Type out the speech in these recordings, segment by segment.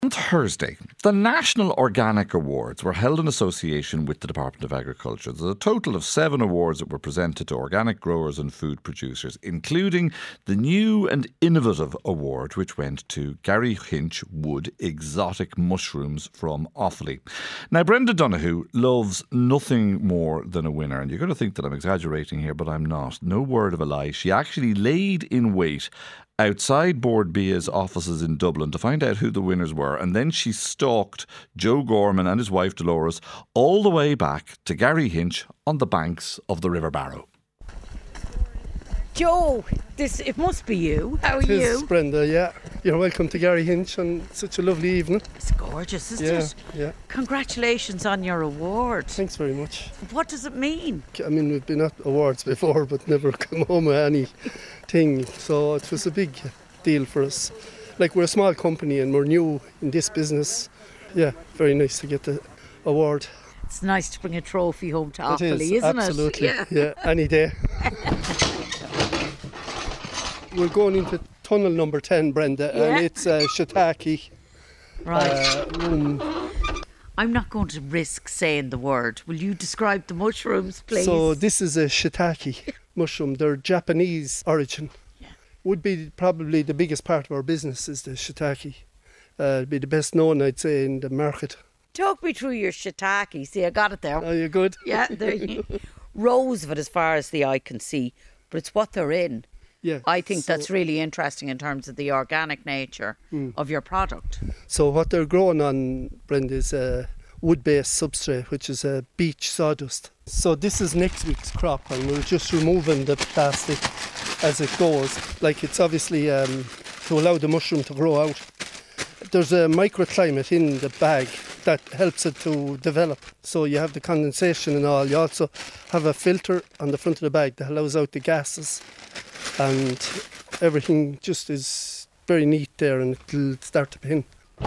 On Thursday, the National Organic Awards were held in association with the Department of Agriculture. There's a total of 7 awards that were presented to organic growers and food producers, including the new and innovative award, which went to Gary Hinch Wood Exotic Mushrooms from Offaly. Now, Brenda Donoghue loves nothing more than a winner, and you're going to think that I'm exaggerating here, but I'm not. No word of a lie. She actually laid in wait outside Bord Bia's offices in Dublin to find out who the winners were, and then she stalked Joe Gorman and his wife Dolores all the way back to Gary Hinch on the banks of the River Barrow. Joe, it must be you. How are you? It is, Brenda, yeah. You're welcome to Gary Hinch on such a lovely evening. It's gorgeous, isn't it? Yeah. Congratulations on your award. Thanks very much. What does it mean? I mean, we've been at awards before, but never come home with anything. So it was a big deal for us. Like, we're a small company and we're new in this business. Yeah, very nice to get the award. It's nice to bring a trophy home to Offaly, it is, isn't absolutely. it? Yeah, any day. We're going into tunnel number 10, Brenda, and it's shiitake. Right. I'm not going to risk saying the word. Will you describe the mushrooms, please? So this is a shiitake mushroom. They're Japanese origin. Yeah. Would be probably the biggest part of our business is the shiitake. It'd be the best known, I'd say, in the market. Talk me through your shiitake. See, I got it there. Are you good? Yeah, there you rows of it as far as the eye can see, but it's what they're in. Yeah. I think that's really interesting in terms of the organic nature of your product. So what they're growing on, Brenda, is a wood-based substrate, which is a beech sawdust. So this is next week's crop, and we're just removing the plastic as it goes. Like, it's obviously to allow the mushroom to grow out. There's a microclimate in the bag that helps it to develop. So you have the condensation and all. You also have a filter on the front of the bag that allows out the gases. And everything just is very neat there, and it'll start to pin.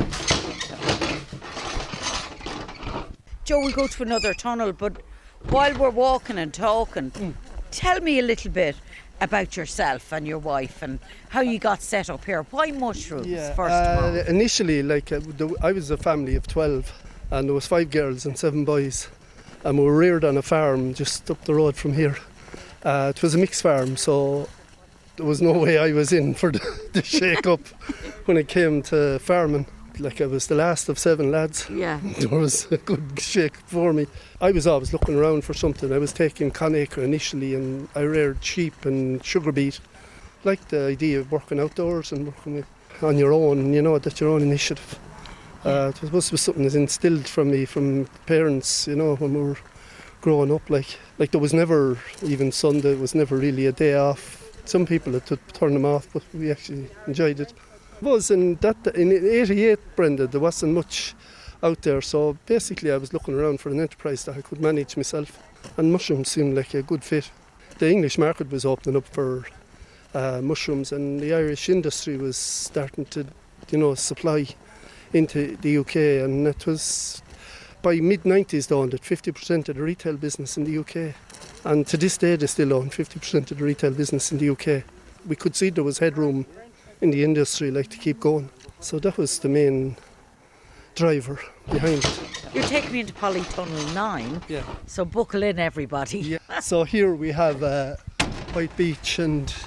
Joe, we'll go to another tunnel, but while we're walking and talking, tell me a little bit about yourself and your wife and how you got set up here. Why mushrooms, first of all? Initially, I was a family of 12, and there was 5 girls and 7 boys, and we were reared on a farm just up the road from here. It was a mixed farm, so there was no way I was in for the shake-up when it came to farming. Like, I was the last of 7 lads. Yeah. There was a good shake for me. I was always looking around for something. I was taking Conacre initially, and I reared sheep and sugar beet. Liked the idea of working outdoors and working on your own, that's your own initiative. It was supposed to be something that's instilled from me, from parents, when we were growing up. Like there was never, even Sunday, it was never really a day off. Some people it would turn them off, but we actually enjoyed it. It was in 88, Brenda, there wasn't much out there, so basically I was looking around for an enterprise that I could manage myself, and mushrooms seemed like a good fit. The English market was opening up for mushrooms, and the Irish industry was starting to, supply into the UK, and it was by mid-90s they owned 50% of the retail business in the UK. And to this day they still own 50% of the retail business in the UK. We could see there was headroom in the industry to keep going. So that was the main driver behind it. You're taking me into Polytunnel 9, yeah. So buckle in, everybody. Yeah. So here we have white beech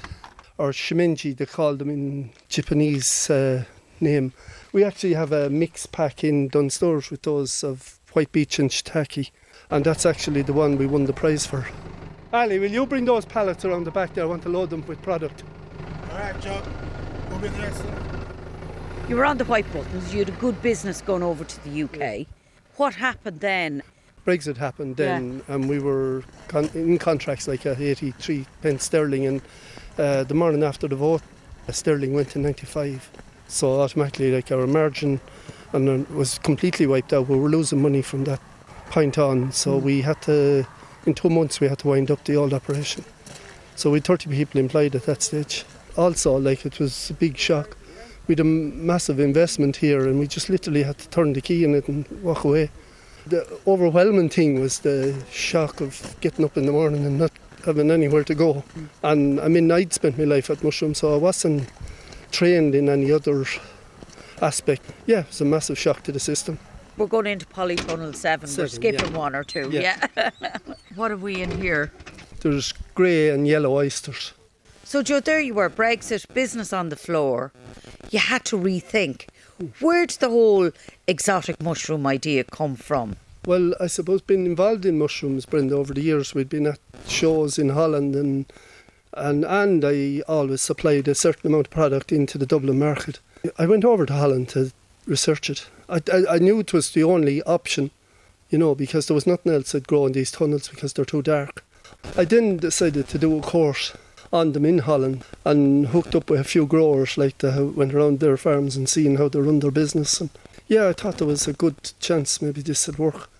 or shimenji, they call them in Japanese name. We actually have a mix pack in Dunstores with those of white beech and shiitake, and that's actually the one we won the prize for. Ali, will you bring those pallets around the back there? I want to load them with product. All right, Joe. We'll be there soon. You were on the white buttons, you had a good business going over to the UK. Yeah. What happened then? Brexit happened then, and we were in contracts at 83 pence sterling, and the morning after the vote, sterling went to 95. So automatically, our margin was completely wiped out. We were losing money from that point on, so we had to, in 2 months, we had to wind up the old operation. So we had 30 people employed at that stage. Also, it was a big shock. We had a massive investment here, and we just literally had to turn the key in it and walk away. The overwhelming thing was the shock of getting up in the morning and not having anywhere to go. And I'd spent my life at Mushroom, so I wasn't trained in any other aspect. Yeah, it's a massive shock to the system. We're going into Polytunnel 7. We're 7, skipping yeah. one or two. Yeah. Yeah. What have we in here? There's grey and yellow oysters. So, Joe, there you were, Brexit, business on the floor. You had to rethink. Where did the whole exotic mushroom idea come from? Well, I suppose being involved in mushrooms, Brenda, over the years, we'd been at shows in Holland and I always supplied a certain amount of product into the Dublin market. I went over to Holland to research it. I knew it was the only option, because there was nothing else that grow in these tunnels because they're too dark. I then decided to do a course on them in Holland and hooked up with a few growers, went around their farms and seen how they run their business. And yeah, I thought there was a good chance maybe this would work.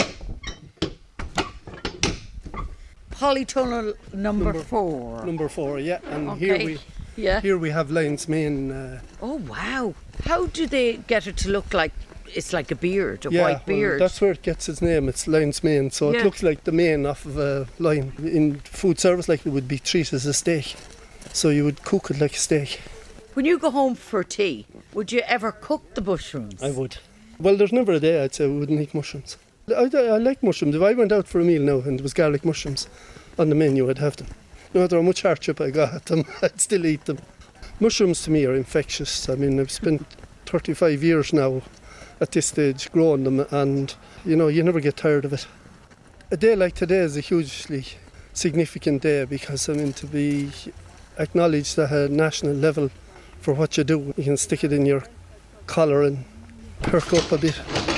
Polytunnel number 4. Number 4, yeah. And Okay. here we have Lion's Mane. Oh, wow. How do they get it to look like it's like a beard, a Yeah, white beard? well, that's where it gets its name. It's lion's mane, so Yeah. it looks like the mane off of a lion. In food service, it would be treated as a steak, so you would cook it like a steak. When you go home for tea, would you ever cook the mushrooms? I would. Well, there's never a day I'd say we wouldn't eat mushrooms. I like mushrooms. If I went out for a meal now and there was garlic mushrooms on the menu, I'd have them. No matter how much hardship I got at them, I'd still eat them. Mushrooms to me are infectious. I mean, I've spent 35 years now at this stage growing them, and you never get tired of it. A day like today is a hugely significant day because to be acknowledged at a national level for what you do. You can stick it in your collar and perk up a bit.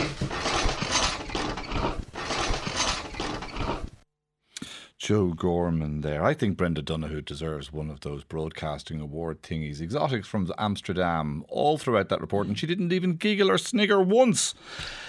Joe Gorman there. I think Brenda Donoghue deserves one of those broadcasting award thingies. Exotics from Amsterdam all throughout that report, and she didn't even giggle or snigger once.